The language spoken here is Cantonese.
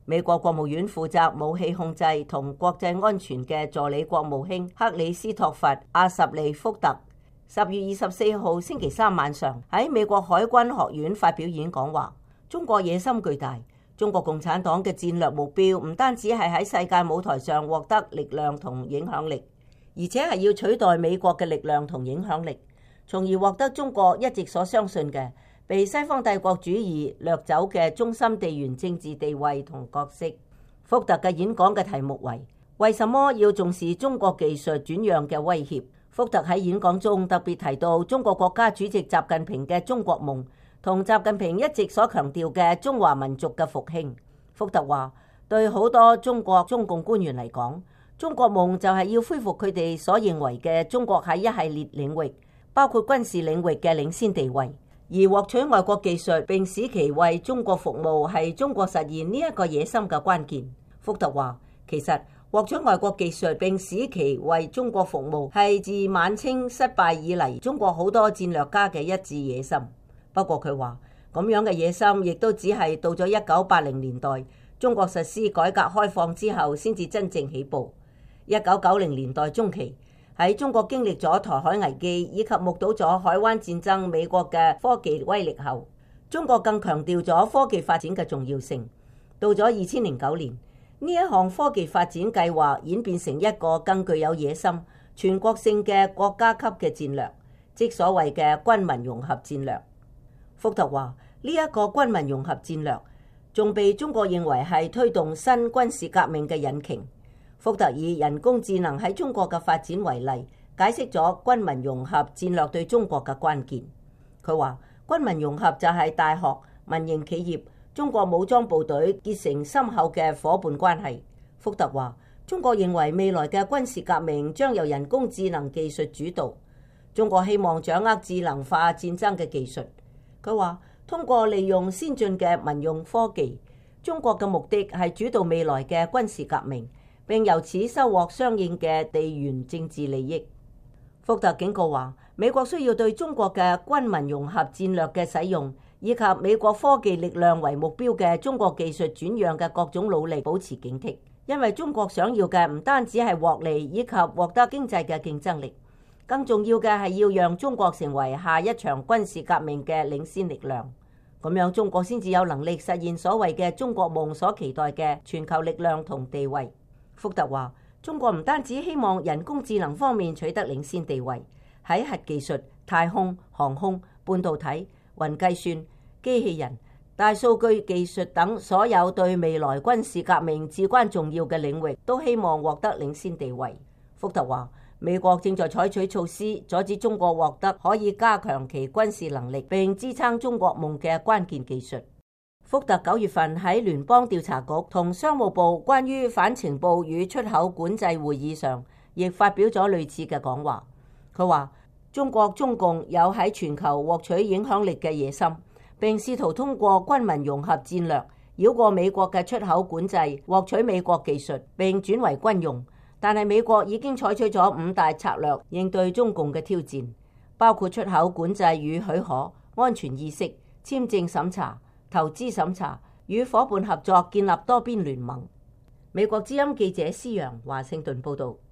美國國務院負責武器控制同國際安全嘅助理國務卿克里斯托弗·阿什利福特10月24號星期三晚上喺美國海軍學院發表演講話，中國野心巨大，中國共產黨嘅戰略目標唔單止係喺世界舞台上獲得力量同影響力，而且係要取代美國嘅力量同影響力，從而獲得中國一直所相信嘅被西方帝國主義掠走嘅中心地緣政治地位同角色。福特嘅演講嘅題目為為什麼要重視中國技術轉讓嘅威脅。福特喺演講中特別提到中國國家主席習近平嘅中國夢同習近平一直所強調嘅中華民族嘅復興。福特話，對好多中國中共官員嚟講，中國夢就係要恢復佢哋所認為嘅中國喺一系列領域，包括軍事領域嘅領先地位。而獲取外國技術並使其為中國服務係中國實現呢一個野心嘅關鍵。福特話，其實獲取外國技術並使其為中國服務係自晚清失敗以嚟中國好多戰略家嘅一致野心。不過佢話，咁樣嘅野心亦都只係到咗1980年代中國實施改革開放之後先至真正起步。1990年代中期，喺中國經歷咗台海危機以及目睹咗海灣戰爭美國嘅科技威力後，中國更強調咗科技發展嘅重要性。到咗2009年，呢一項科技發展計劃演變成一個更具有野心、全國性嘅國家級嘅戰略，即所謂嘅軍民融合戰略。福特話，呢一個軍民融合戰略仲被中國認為係推動新軍事革命嘅引擎。福特以人工智能喺中國嘅發展為例，解釋咗軍民融合戰略對中國嘅關鍵。佢話，軍民融合就係大學、民營企業、中國武裝部隊結成深厚嘅夥伴關係。福特話，中國認為未來嘅軍事革命將由人工智能技術主導，中國希望掌握智能化戰爭嘅技術。佢話，通過利用先進嘅民用科技，中國嘅目的係主導未來嘅軍事革命，並由此收穫相應嘅地緣政治利益。福特警告話，美國需要對中國嘅軍民融合戰略嘅使用，以及美國科技力量為目標嘅中國技術轉讓嘅各種努力保持警惕，因為中國想要嘅唔單止係獲利以及獲得經濟嘅競爭力，更重要嘅係要讓中國成為下一場軍事革命嘅領先力量。咁樣中國先至有能力實現所謂嘅中國夢所期待嘅全球力量同地位。福特話，中國唔單止希望人工智能方面取得領先地位，喺核技術、太空、航空、半導體、雲計算、機器人、大數據技術等所有對未來軍事革命至關重要嘅領域，都希望獲得領先地位。福特話，美國正在採取措施阻止中國獲得可以加強其軍事能力並支撐中國夢嘅關鍵技術。福特9月份喺聯邦調查局同商務部關於反情報與出口管制會議上，亦發表咗類似嘅講話。佢話，中國中共有喺全球獲取影響力嘅野心，並試圖通過軍民融合戰略繞過美國嘅出口管制，獲取美國技術並轉為軍用。但係美國已經採取咗5大策略應對中共嘅挑戰，包括出口管制與許可、安全意識、簽證審查、投資審查，與夥伴合作建立多邊聯盟。美國之音記者施洋華盛頓報道。